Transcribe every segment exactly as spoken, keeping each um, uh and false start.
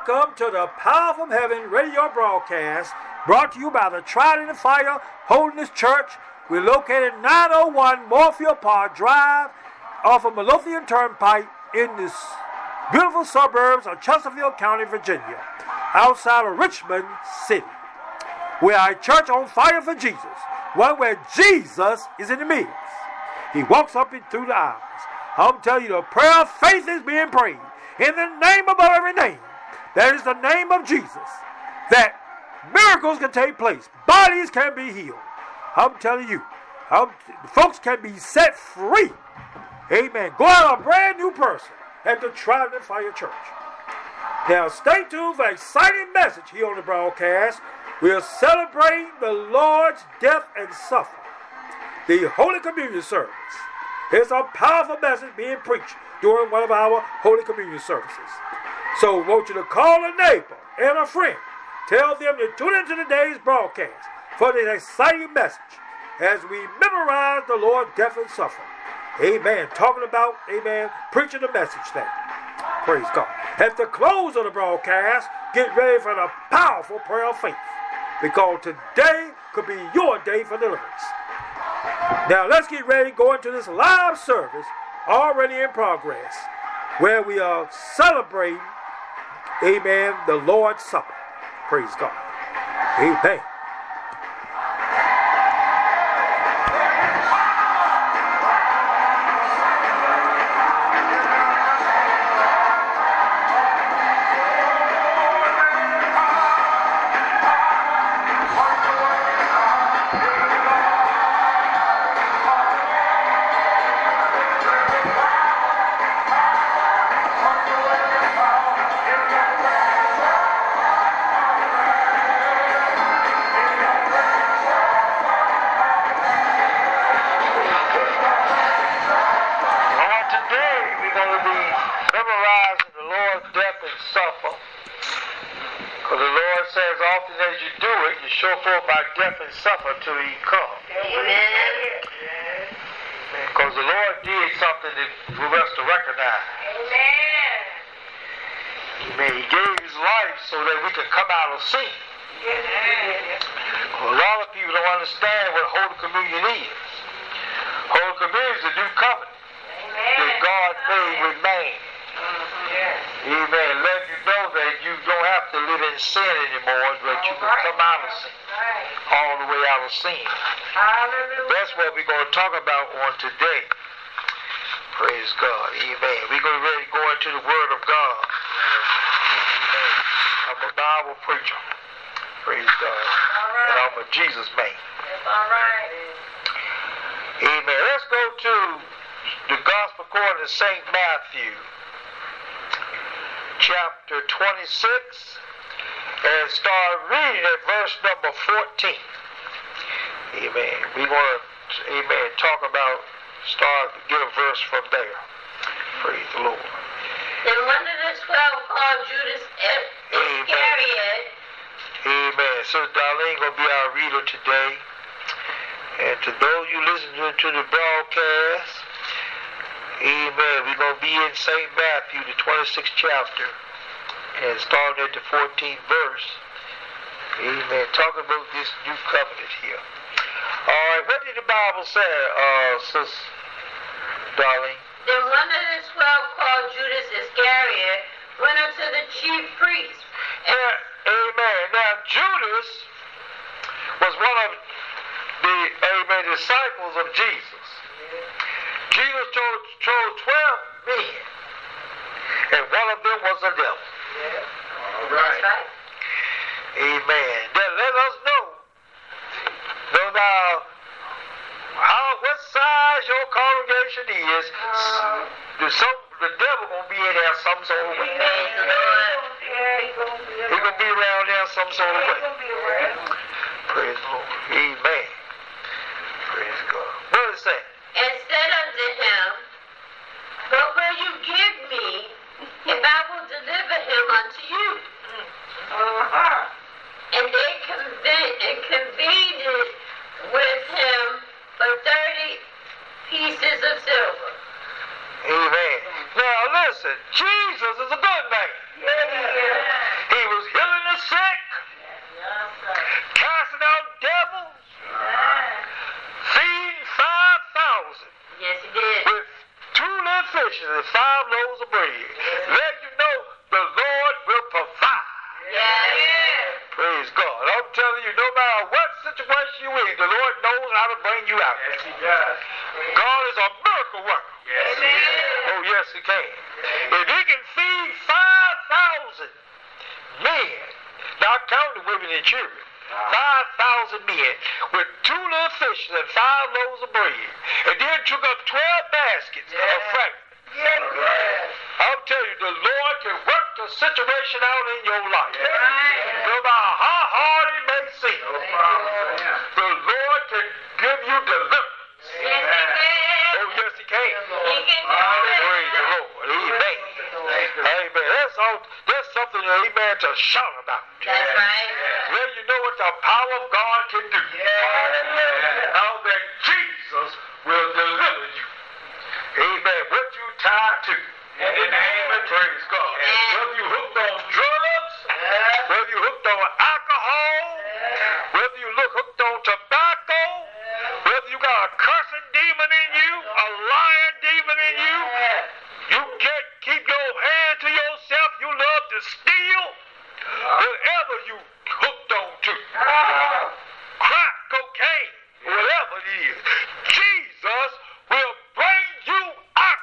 Welcome to the Power from Heaven radio broadcast brought to you by the Tried in the Fire Holiness Church. We're located nine oh one Moorfield Park Drive off of Midlothian Turnpike in the beautiful suburbs of Chesterfield County, Virginia, outside of Richmond City. We are a church on fire for Jesus, one where Jesus is in the midst. He walks up and through the aisles. I'm telling you, the prayer of faith is being prayed in the name above every name. That is the name of Jesus. That miracles can take place. Bodies can be healed. I'm telling you, I'm, folks can be set free. Amen. Go out a brand new person at the Tried in the Fire Church. Now, stay tuned for an exciting message here on the broadcast. We are celebrating the Lord's death and suffering. The Holy Communion service. Here's a powerful message being preached during one of our Holy Communion services. So I want you to call a neighbor and a friend. Tell them to tune into today's broadcast for this exciting message as we memorize the Lord's death and suffering. Amen. Talking about, amen, preaching the message there. Praise God. At the close of the broadcast, get ready for the powerful prayer of faith. Because today could be your day for deliverance. Now let's get ready to go into this live service already in progress where we are celebrating, amen, the Lord's Supper. Praise God. Amen. That's what we're going to talk about on today. Praise God. Amen. We're going to really go into the Word of God. Amen. I'm a Bible preacher. Praise God. And I'm a Jesus man. Amen. Let's go to the Gospel according to Saint Matthew, chapter twenty-six, and start reading at verse number fourteen. Amen. We want to, amen, talk about, start, get a verse from there. Praise the Lord. Then one of the twelve called Judas Iscariot. Amen. Sister Darlene going to be our reader today. And to those you listening to the broadcast, amen, we're going to be in Saint Matthew, the twenty-sixth chapter, and starting at the fourteenth verse. Amen. Talking about this new covenant here. All right, what did the Bible say, uh, Sis Darlene? Then one of the twelve called Judas Iscariot went unto the chief priests. And, amen. Now, Judas was one of the, amen, disciples of Jesus. Yeah. Jesus chose, chose twelve men, and one of them was the devil. Yeah. All right. That's right. Amen. Then let us know. No matter how, what size your congregation is, uh, the, some, the devil gonna be in there some sort of way. He gonna be around there some sort of way. Praise the Lord. Amen. Praise God. What is that? And said unto him, But will you give me, if I will deliver him unto you? Uh-huh. And they convened, and convened it with him for thirty pieces of silver. Amen. Now listen, Jesus is a good man. Yeah. casting out devils, feeding five thousand. Yes, he did. With two little fishes and five loaves of bread. Let you know the Lord will provide. Yes. Praise God. I'm telling you, no matter what situation you're in, the Lord knows how to bring you out. Yes, he does. God is a miracle worker. Yes, he is. Oh, yes, he can. If he can feed five thousand men, not counting women and children, five thousand men with two little fishes and five loaves of bread, and then took up twelve baskets Yeah. of fragments. Yes. I'll tell you, the Lord can work the situation out in your life. Right. No matter how hard it may seem, No problem for him. the Lord can give you deliverance. Yes, he can. Oh, yes, he can. He can do it. Praise the Lord. Amen. Amen. That's, all, that's something, amen, to shout about. That's right. Let you know what the power of God can do. How that Jesus will deliver you. Amen. What you tied to. In the name of praise God. Whether you hooked on drugs, whether you hooked on alcohol, whether you look hooked on tobacco, whether you got a cursing demon in you, a lying demon in you, you can't keep your hand to yourself, you love to steal, whatever you hooked on to, crack, cocaine, whatever it is, Jesus will bring you out.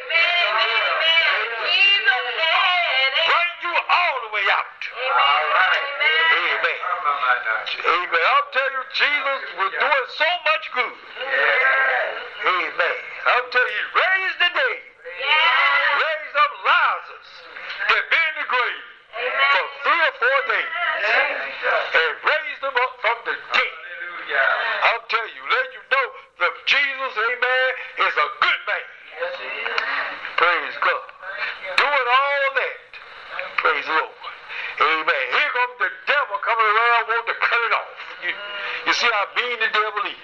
Bring you all the way out. Amen. Amen. I'll tell you, Jesus was doing so much good. Amen. I'll tell you, he raised the dead. Raised up Lazarus that been in the grave for three or four days. And raised him up from the dead. I'll tell you, let you know that Jesus, amen, is a good man. Praise God. Doing all that. Praise the Lord. Amen. Here comes the devil coming around wanting to cut it off. You, you see how mean the devil is.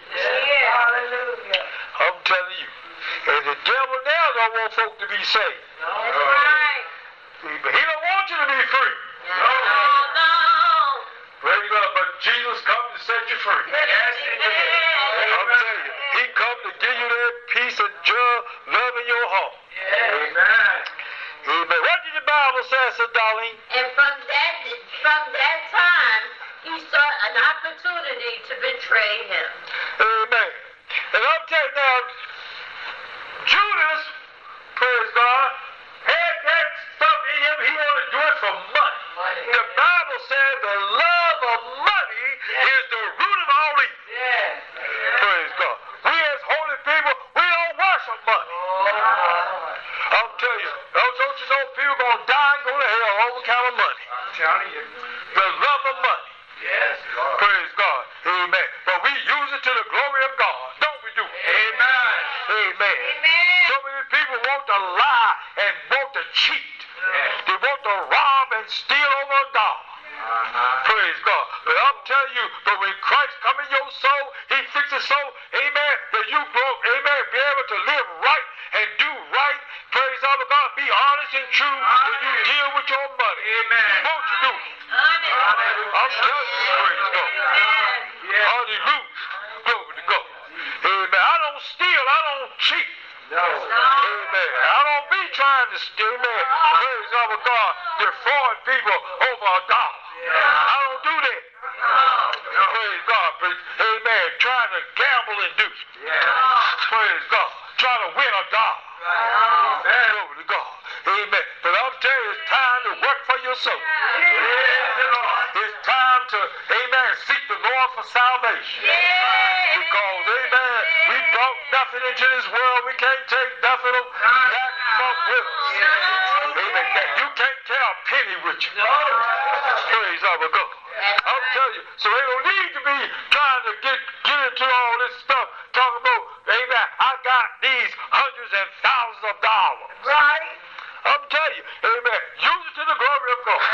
I'm telling you. And the devil now don't want folk to be saved. Amen. He don't want you to be free. Praise God. But Jesus comes to set you free. I'm telling you. He comes to give you that peace and joy, love in your heart. Amen. Amen. What did the Bible say, Sister Darlene? And from that from that time, he saw an opportunity to betray him. Amen. And I'm telling you now, Judas, praise God, had that stuff in him. He wanted to do it for money. The Bible says the love of money is the root of all evil. Praise God. We as holy people, we don't worship money. I'll tell you, don't you know people going to die and go to hell all account of money. I'm telling you. The love of money. Yes, Lord. Praise God. Amen. But we use it to the glory of God. Don't we do it? Amen. Amen. Amen. So many people want to lie and want to cheat. Yes. They want to rob and steal over a dollar. Uh-huh. Praise God. But I'm telling you, but when Christ come in your soul, he fixes so, amen, that you grow, amen, be able to live right and do right. Praise our God. Be honest and true when you deal with your money. Amen. Won't you do it? Hallelujah. I'm telling you, praise God. Yes. Hallelujah. Glory to God. Amen. I don't steal. I don't cheat. No. Amen. I don't be trying to steal. Amen. Praise our God. Defraud people over a dollar. I don't do that. Praise God. Amen. Trying to gamble and do. Praise God. Trying to win a dollar. Amen. Glory to God. Amen. But I'm telling you, it's time to work for your soul. It's time to, amen, seek the Lord for salvation. Because, amen, we brought nothing into this world. We can't take nothing back from with us. Amen. You can't carry a penny with you. Praise our God. I'm telling you. So they don't need to be trying to get, get into all this stuff. Talking about, amen, I got these hundreds and thousands of dollars. Right. I'm telling you, amen, use it to the glory of God.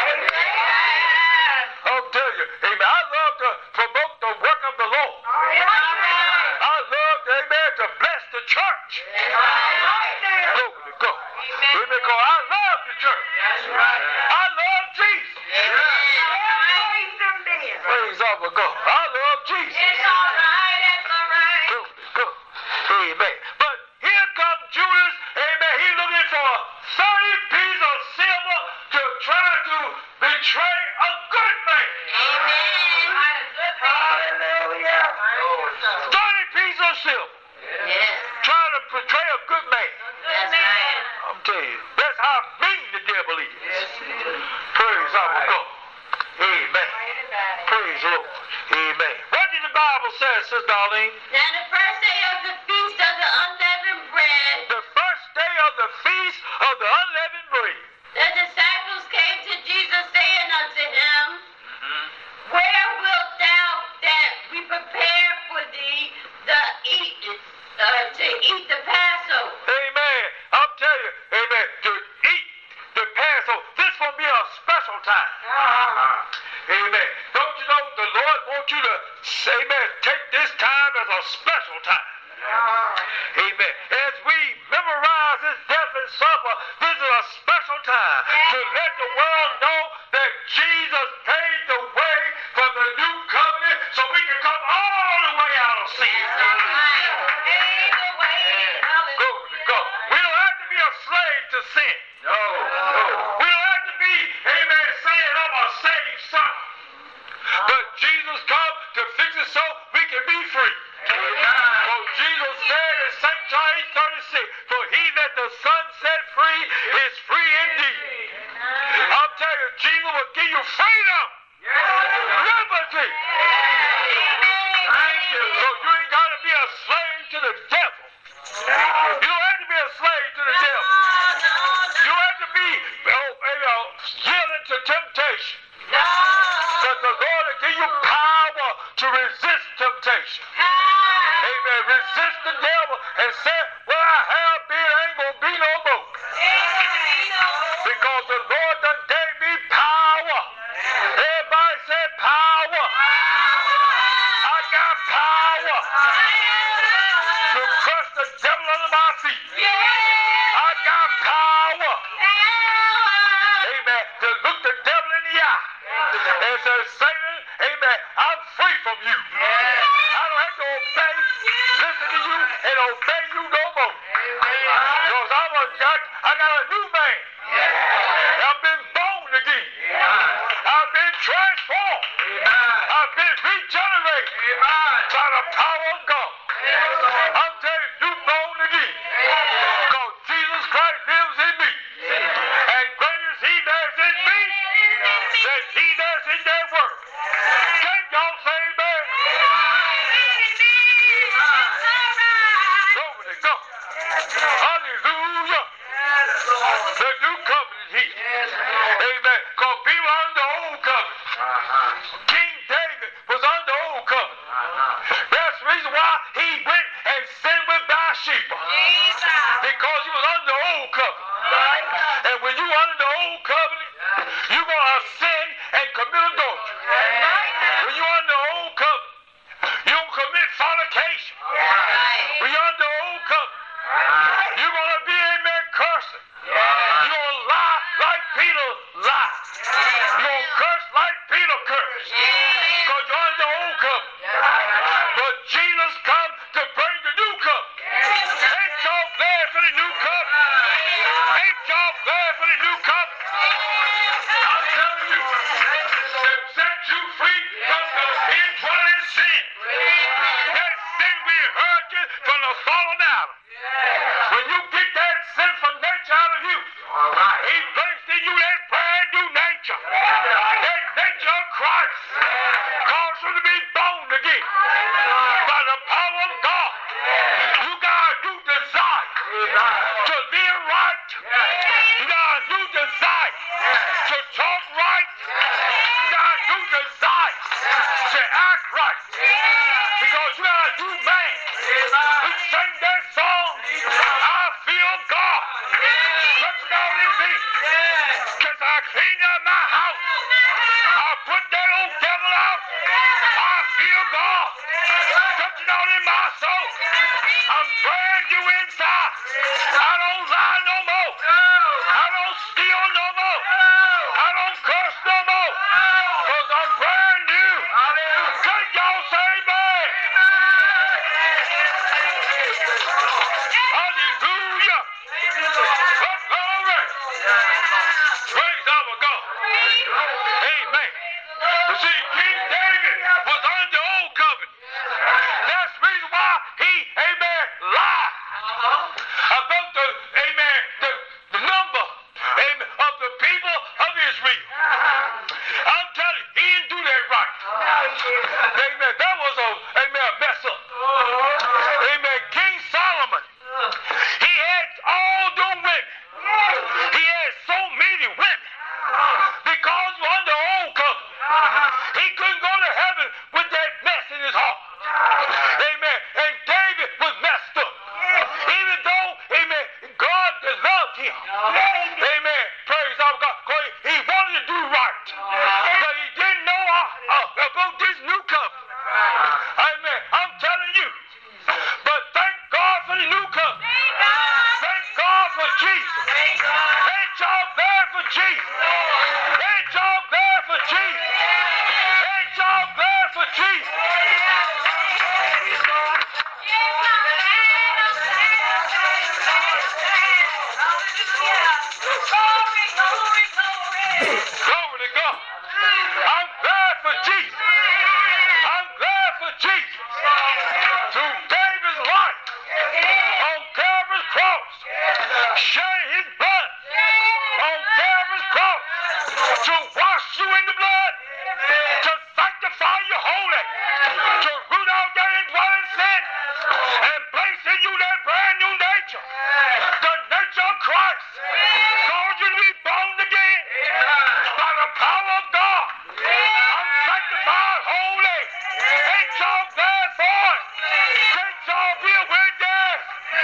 I'm telling you, amen, I love to promote the work of the Lord. I love, amen, to bless the church. Glory to God. Amen, because I love the church. I love Jesus. Praise Praise our God. I love Jesus. It's all right. It's all right. Good, good. Amen. But here comes Judas. Amen. He's looking for thirty pieces of silver to try to betray a good man. Amen. Hallelujah. thirty pieces of silver. Yes. Trying to betray a good man. That's right. I'm telling you, that's how mean the devil is. Praise our God. Amen. Praise the Lord. Amen. What did the Bible say, Sister Darlene? Now the first day of the feast of the unleavened bread, The first day of the feast of the unleavened bread. the disciples came to Jesus, saying unto him, Where wilt thou that we prepare for thee the eat, uh, to eat the Passover? Amen. I'm telling you, amen, to eat the Passover. This will be a special time. Amen. Don't you know the Lord wants you to, amen, take this time as a special time. Amen. As we memorize his death and supper, this is a special time to let the world know that Jesus paid the way for the new covenant so we can come all the way out of sin. Glory to God. We don't have to be a slave to sin. No, no. We don't have to be, amen, saying I'm a saved son. But Jesus come to fix it so we can be free. So Jesus said in Saint John eight thirty-six, for he that the Son set free is free indeed. I'm telling you, Jesus will give you freedom, liberty. So you ain't got to be a slave to the devil. You don't have to be a slave to the devil. You have to be oh, you know, yielding to temptation. But the Lord will give you power to resist temptation. Amen. Resist the devil and say, what I have been ain't going to be no more. Because the Lord done gave me power. Everybody say power. I got power to crush the devil under my feet. I got power. Amen. To look the devil in the eye and say, Satan, amen, I'm free from you. I don't have to obey, listen to you, and obey you no more. Because I'm a, I got a new man. I've been born again. I've been transformed. I've been regenerated by the power of God. I'm telling you, you're born again. Because Jesus Christ lives in me. And greater is he that is in me than he that is in that world. Can y'all say amen? Glory to God. Hallelujah. The new covenant here. Amen. Because people are under the old covenant. King David was under the old covenant. That's the reason why he went and sinned with Bathsheba. Because he was under the old covenant. And when you under the old covenant, you're going to sin and commit adultery. When you're under the old covenant, you don't commit fornication. When you're under the old covenant, you're going to be in there cursing. You're going to lie like Peter lied. You're going to curse like Peter cursed. Because you're under the old covenant. But Jesus come to bring the new covenant. Ain't y'all glad for the new covenant? Ain't y'all glad for the new covenant? I'm telling you, to set you free from the indwelling sin. That sin we heard you from the fallen Adam. When you get that sinful nature out of you, he placed in you that brand new nature. That nature of Christ caused you to be born again by the power of God. You got a new desire to live right. You got a new desire to talk right. You got a new desire to act right. Because you got a new man who sang that song, I feel God. Touch down in me. Because I cleaned up my house. I put that old devil out. I feel God. Touching down in my soul. I'm brand new inside. I don't lie no more. I don't steal no more. I don't curse no more. Because I'm brand new. Amen. That was a, amen, a mess up. Amen. King Solomon, he had all the women. He had so many women because under old covenant, he couldn't go to heaven with that mess in his heart. Amen. And David was messed up. Even though, amen, God loved him. Amen. Praise our God. He wanted to do right. But he didn't know uh, uh, about this new covenant. Amen. I'm telling you. But thank God for the new covenant. Thank God for Jesus. Ain't y'all glad for Jesus? Ain't y'all glad for Jesus? Ain't y'all glad for Jesus? Glory to God. I'm glad for Jesus. I'm glad for Jesus. Through David's life on Calvary's cross, shedding his blood on Calvary's cross to wash you in the blood, to sanctify you holy, to root out that indwelling sin, and place in you that brand new nature, the nature of Christ, cause you to be born again by the power of God. I'm sanctified holy. Ain't y'all glad for it? Can't y'all be a witness?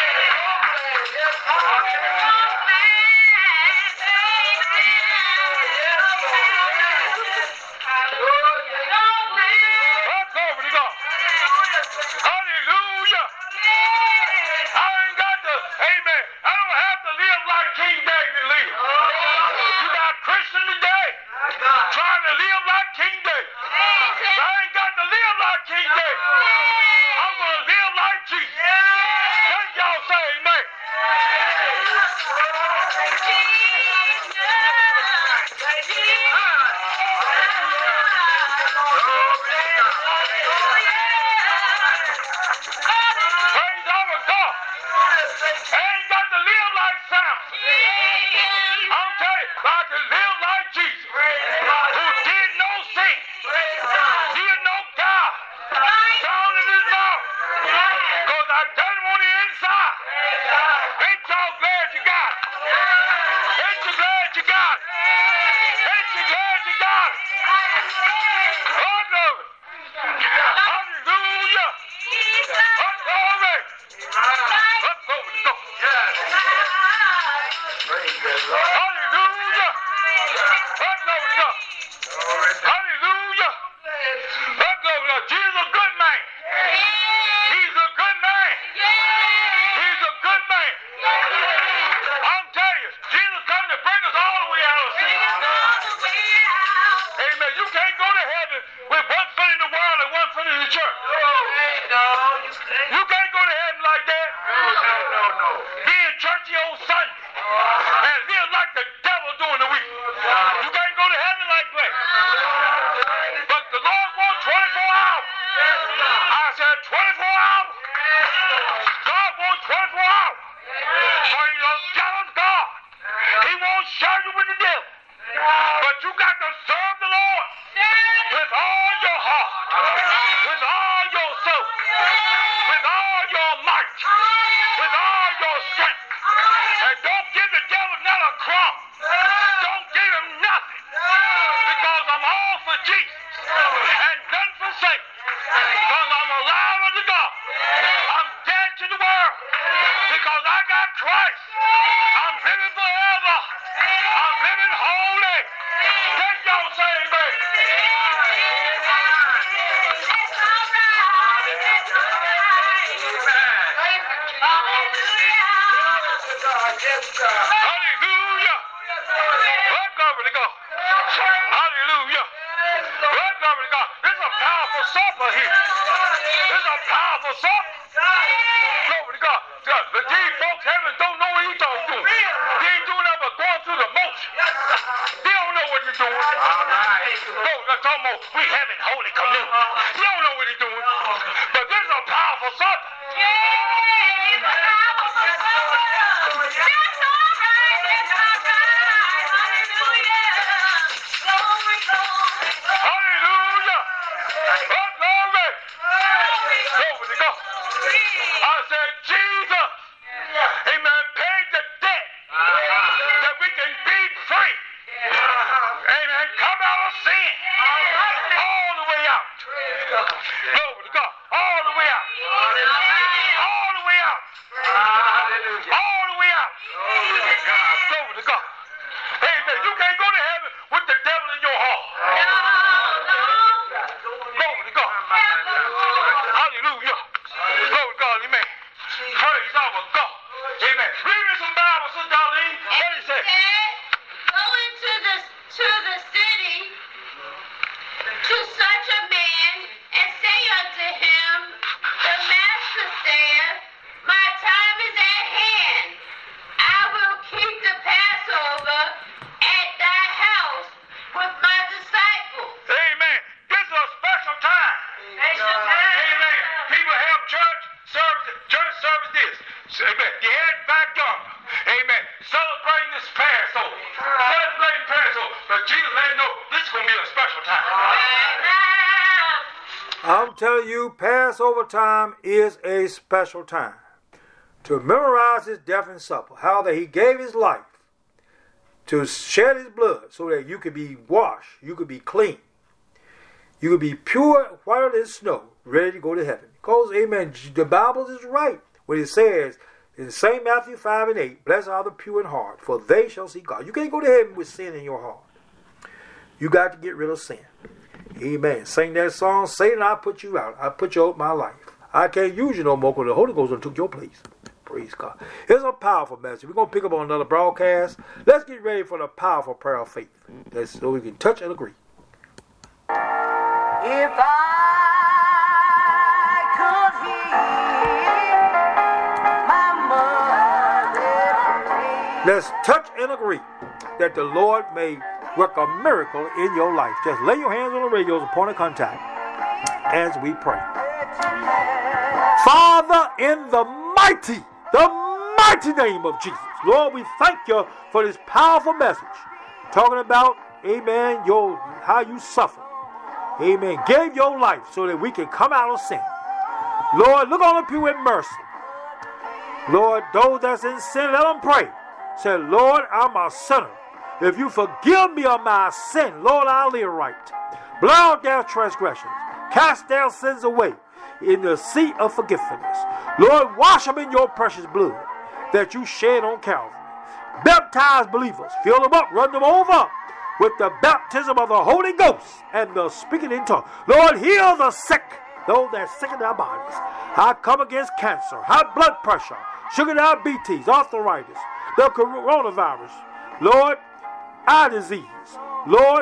Let's go over to God. Hallelujah. I ain't got to, amen. I don't have to live like King David lived. You got Christians today trying to live like King David. I ain't got to live like King David. I'm going to live like Jesus. Can y'all say amen? Praise our God. I ain't got to live like Samson. I'm telling you, I can live like Jesus, who did no sin, did no God, down in his mouth, because I done him on the inside. Ain't y'all glad you got it? Ain't you glad you got it? Ain't you glad you got it? Oh, glory. Hallelujah. Oh, glory. Oh, glory to God. Hallelujah. Oh, glory to God. Hallelujah. Oh, glory to God. Jesus is a good man. He's a good man. He's a good man. I'm telling you, Jesus come to bring us all the way out of sin. Amen. You can't go to heaven with one foot in the world and one foot in the church. You can't go to heaven like that. Be in churchy on Sunday and live like the devil during the week. You can't go to heaven like that. But the Lord wants twenty-four hours. I said twenty-four hours. God wants twenty-four hours. For he's a jealous God. He won't share you with the devil. But you got to serve the Lord with all your heart, with all your soul, with all your might, with all your strength. And don't give the devil not a crumb. Don't give him nothing. Because I'm all for Jesus and none for Satan. Because I'm alive unto God. I'm dead to the world. Because I got Christ. I'm living forever. I'm living holy. Can y'all say amen? Hallelujah. Well, glory to God. Hallelujah. Well, glory to God. This is a powerful supper here. This is a powerful supper. Glory to God. But these folks heaven don't know what he's doing. They ain't doing nothing but going through the motion. They don't know what he's doing. All right. Folks are talking about we having holy communion. They don't know what he's doing. But this is a powerful supper. Hallelujah. glory. Glory to God. I said, Jesus, amen, paid the debt that we can be free. Amen. Come out of sin. All the way out. Glory to God. All the way out. All the way out. All the way out. Glory to God. Amen. You can't go to heaven with the devil in your heart. Glory to God. Hallelujah. Glory to God. Amen. Praise our God. Amen. Read me some Bible, Sister Darlene. What did he say? Go into the to the city to such a man and say unto him, the master saith, my time is at hand. I will keep the Passover at thy house with my disciples. Amen. This is a special time. Special time. Amen. People have church service, church service this. Amen. They head back yonder. Amen. Celebrating this Passover. Celebrating Passover. But Jesus let them know this is going to be a special time. I'm telling you, Passover time is a special time. To memorize his death and supper, how that he gave his life to shed his blood so that you could be washed, you could be clean, you could be pure, whiter than snow, ready to go to heaven. Because, amen, the Bible is right when it says in Saint Matthew five and eight, blessed are the pure in heart, for they shall see God. You can't go to heaven with sin in your heart. You got to get rid of sin. Amen. Sing that song, Satan, I put you out. I put you out of my life. I can't use you no more because the Holy Ghost done took your place. Praise God. It's a powerful message. We're going to pick up on another broadcast. Let's get ready for the powerful prayer of faith. That's so we can touch and agree. If I could hear my mother, let's touch and agree that the Lord may work a miracle in your life. Just lay your hands on the radio as a point of contact as we pray. Father, in the mighty, the mighty name of Jesus, Lord, we thank you for this powerful message talking about, amen, your how you suffered. Amen. Gave your life so that we can come out of sin. Lord, look on the people with mercy. Lord, those that's in sin, let them pray. Say, Lord, I'm a sinner. If you forgive me of my sin, Lord, I'll live right. Blot out their transgressions. Cast their sins away in the sea of forgiveness. Lord, wash them in your precious blood that you shed on Calvary. Baptize believers. Fill them up. Run them over with the baptism of the Holy Ghost and the speaking in tongues. Lord, heal the sick, those that are sick in their bodies. I come against cancer, high blood pressure, sugar diabetes, arthritis, the coronavirus. Lord, eye disease. Lord,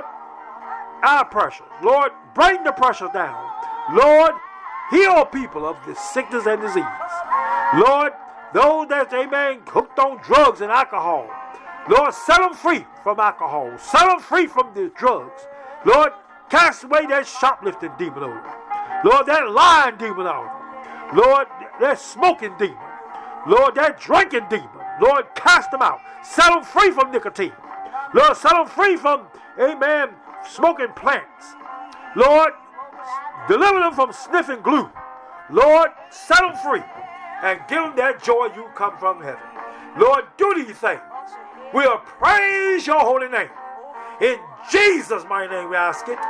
eye pressure. Lord, bring the pressure down. Lord, heal people of this sickness and disease. Lord, those that, amen, hooked on drugs and alcohol. Lord, set them free from alcohol. Set them free from the drugs. Lord, cast away that shoplifting demon over them. Lord, that lying demon out of them. Lord, that smoking demon. Lord, that drinking demon. Lord, cast them out. Set them free from nicotine. Lord, set them free from, amen, smoking plants. Lord, deliver them from sniffing glue. Lord, set them free and give them that joy you come from heaven. Lord, do these things. We'll praise your holy name. In Jesus' mighty name we ask it.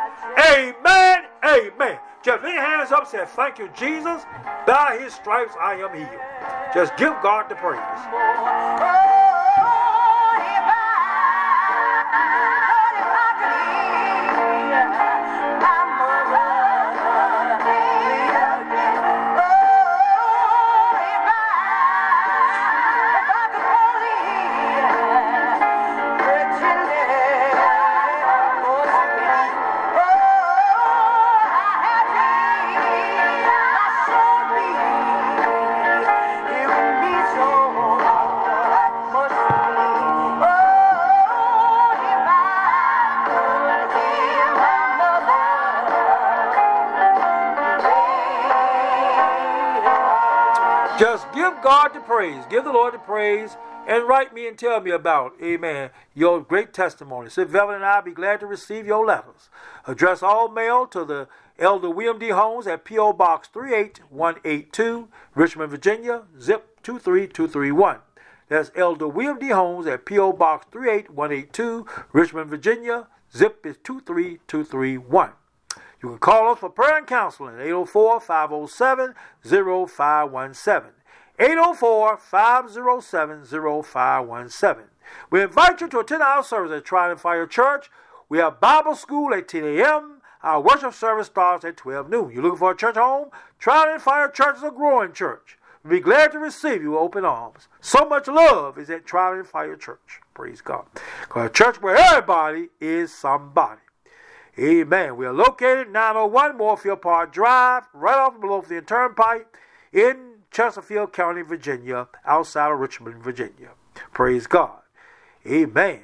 Amen, amen. Just lay your hands up and say, thank you, Jesus. By his stripes I am healed. Just give God the praise. Just give God the praise. Give the Lord the praise and write me and tell me about, amen, your great testimony. Sister Velvet and I be glad to receive your letters. Address all mail to the Elder William D. Holmes at P O. Box three eight one eight two, Richmond, Virginia, zip two three two three one. That's Elder William D. Holmes at P O. Box three eight one eight two, Richmond, Virginia, zip is two three two three one. You can call us for prayer and counseling at eight oh four, five oh seven, oh five one seven. eight oh four, five oh seven, oh five one seven. We invite you to attend our service at Trident Fire Church. We have Bible school at ten a.m. Our worship service starts at twelve noon. You're looking for a church home? Trident Fire Church is a growing church. We'll be glad to receive you with open arms. So much love is at Trident Fire Church. Praise God. Because a church where everybody is somebody. Amen. We are located nine oh one Moorfield Park Drive, right off the Midlothian Turnpike in Chesterfield County, Virginia, outside of Richmond, Virginia. Praise God. Amen.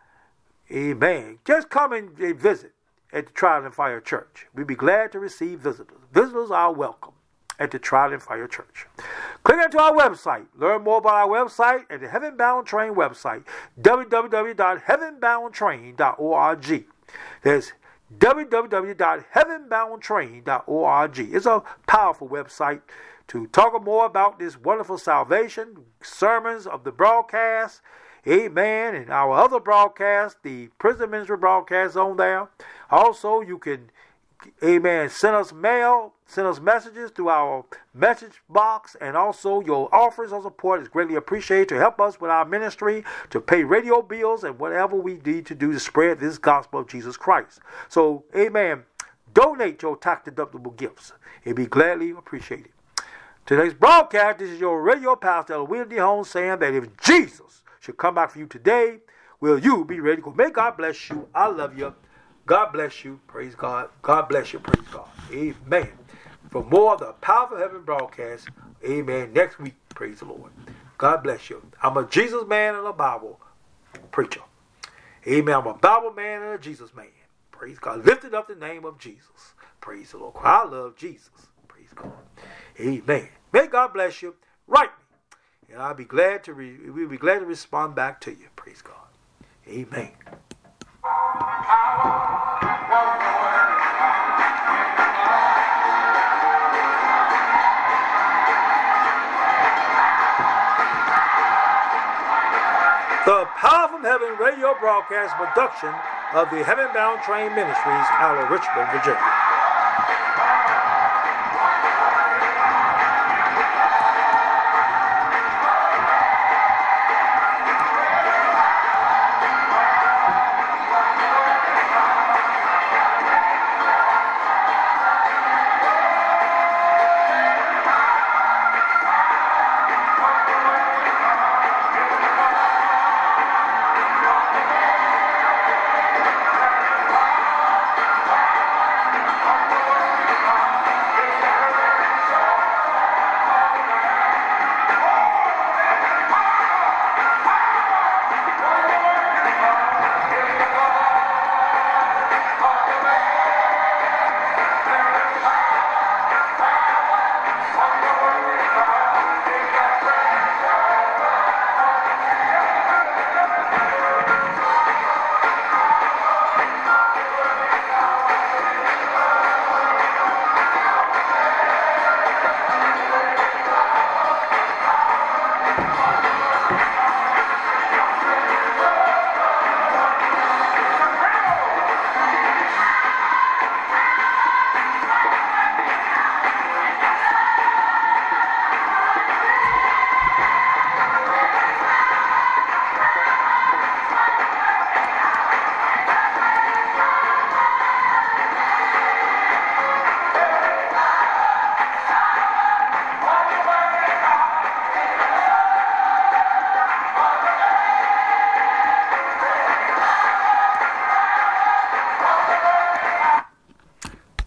Amen. Just come and visit at the Trident Fire Church. We'd be glad to receive visitors. Visitors are welcome at the Trident Fire Church. Click into our website. Learn more about our website at the Heaven Bound Train website, w w w dot heaven bound train dot org. That's w w w dot heaven bound train dot org. It's a powerful website to talk more about this wonderful salvation, sermons of the broadcast, amen, and our other broadcasts, the prison ministry broadcasts on there. Also, you can, amen, send us mail, send us messages through our message box, and also your offers of support is greatly appreciated to help us with our ministry, to pay radio bills, and whatever we need to do to spread this gospel of Jesus Christ. So, amen, donate your tax-deductible gifts. It'll be gladly appreciated. Today's broadcast, this is your radio pastor, Elder William D. Holmes, saying that if Jesus should come back for you today, will you be ready to go? May God bless you. I love you. God bless you. Praise God. God bless you. Praise God. Amen. For more of the Powerful Heaven broadcast, amen, next week, praise the Lord. God bless you. I'm a Jesus man and a Bible preacher. Amen. I'm a Bible man and a Jesus man. Praise God. Lifted up the name of Jesus. Praise the Lord. I love Jesus. Praise God. Amen. May God bless you. Write me. And I'll be glad to re- we'll be glad to respond back to you. Praise God. Amen. The Power from Heaven radio broadcast production of the Heaven Bound Train Ministries out of Richmond, Virginia.